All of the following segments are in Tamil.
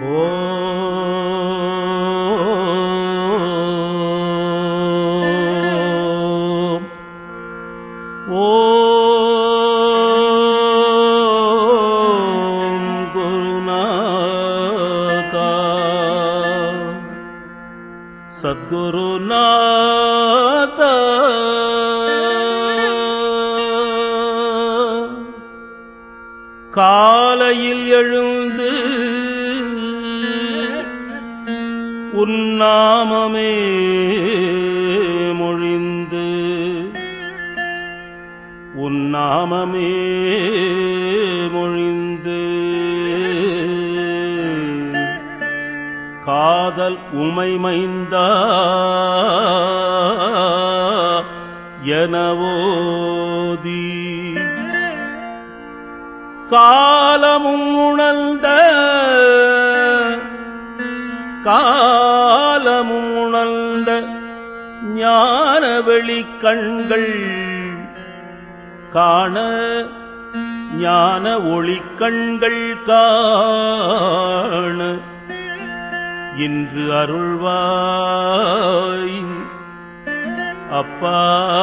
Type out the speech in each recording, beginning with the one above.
ஓம் குருநாதா சத்குருநாதா காலையில் எழுந்து உன்னாமமே மொழிந்து உன்னாமமே மொழிந்து காதல் உமை மைந்தா எனவோதி காலமும் உணர்ந்த ஞான வெளி கண்கள் காண ஞான ஒளி கண்கள் காண இன்று அருள்வாய் அப்பா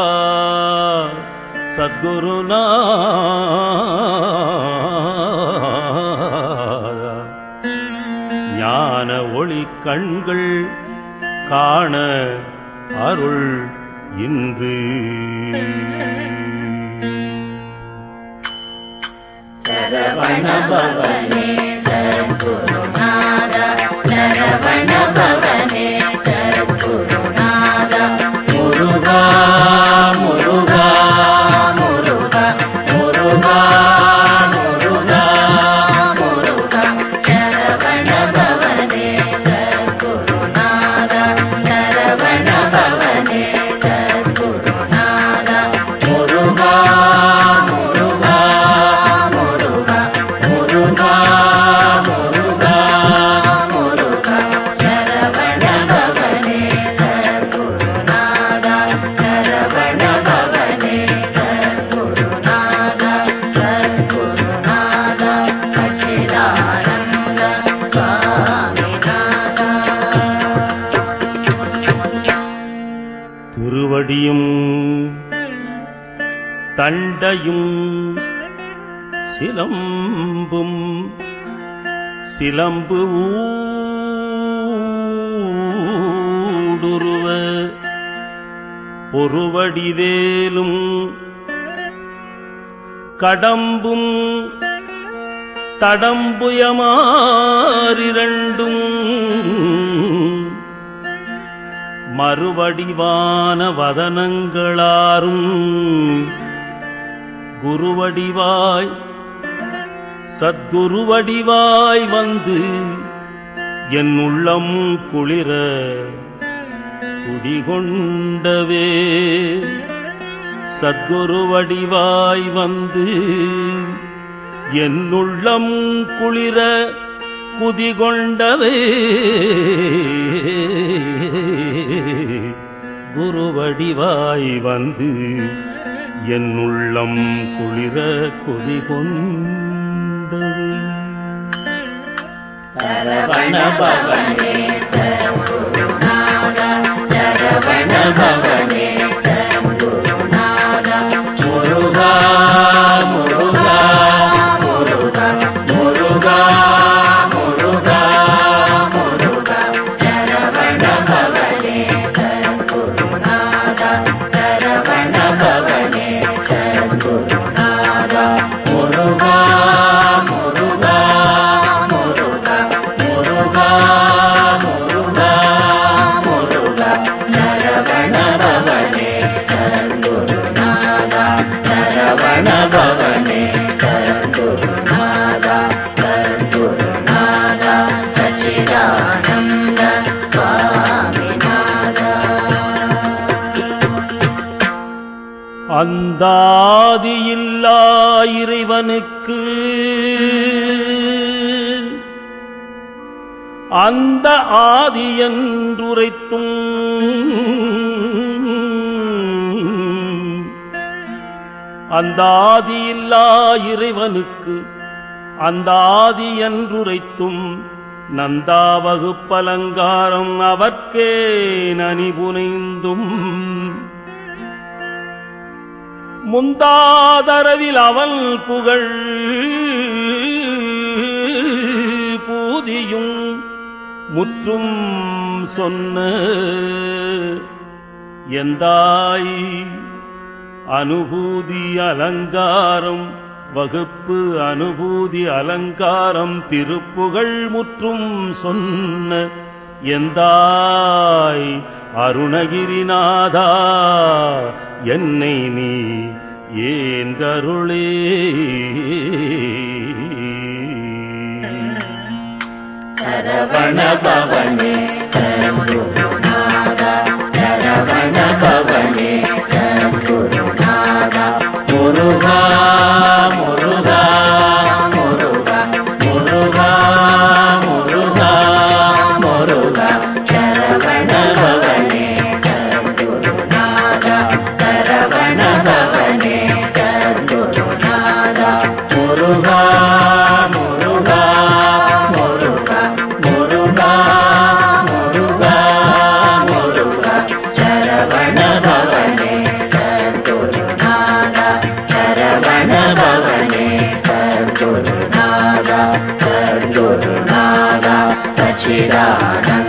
சத்குருநாதா ஞான ஒளி கண்கள் காண அருள் இன்று சரவண பவனே சத்குருநாதா சரவண பவனே சத்குருநாதா முருகா முருகா முருகா முருகா முருகா முருகா சரவண பவனே சத்குருநாதா சரவண பவனே சத்குருநாதா முருகா முருகா முருகா முருகா முருகா முருகா சரவண பவனே சத்குருநாதா சரவண பவனே சத்குருநாதா சத்குருநாதா சச்சிதானந்த சுவாமிநாதா திருவடியும் தண்டையும் சிலம்பும் சிலம்பு ஊடுருவ பொருவடிவேலும் கடம்பும் தடம்புயமாறிரண்டும் மறுவடிவான வதனங்களாரும் குருவடிவாய் சத்குருவடிவாய் வந்து என் உள்ளம் குளிர குடிகொண்டவே சத்குருவடிவாய் வந்து என் உள்ளம் குளிர குதிகொண்டவே குருவடிவாய் வந்து என் உள்ளம் குளிர குதிகொண்டவே சரவண பவனே சத்குருநாதா சரவண பவனே சத்குருநாதா முருகா முருகா முருகா முருகா முருகா முருகா சரவண பவனே சத்குருநாதா சரவண பவனே சத்குருநாதா முருகா முருகா முருகா முருகா முருகா முருகா சரவண பவனே சத்குருநாதா சரவண பவனே சத்குருநாதா சத்குருநாதா சச்சிதானந்த சுவாமிநாதா அந்தாதியில்லா இறைவனுக்கு அந்த ஆதி என்றுரைத்தும் அந்த ஆதியில்லா இறைவனுக்கு அந்த ஆதி என்றுரைத்தும் நந்தா வகுப்பலங்காரம் அவர்க்கே நனிபுனைந்தும் முந்தாதரவில் அவள் புகழ் பூதியும் முற்றும் சொன்ன எந்தாய் அனுபூதி அலங்காரம் வகுப்பு அனுபூதி அலங்காரம் திருப்புகழ் முற்றும் சொன்ன எந்தாய் அருணகிரிநாதா என்னை நீ ஏந்தருளே. சரவண பவனே சத்குருநாதா சரவண பவனே சத்குருநாதா முருகா முருகா முருகா முருகா முருகா முருகா சரவண பவனே சத்குருநாதா சரவண பவனே சத்குருநாதா முருகா முருகா முருகா முருகா முருகா முருகா சரவண பவனே சத்குருநாதா சரவண பவனே சத்குருநாதா சத்குருநாதா சச்சிதானந்த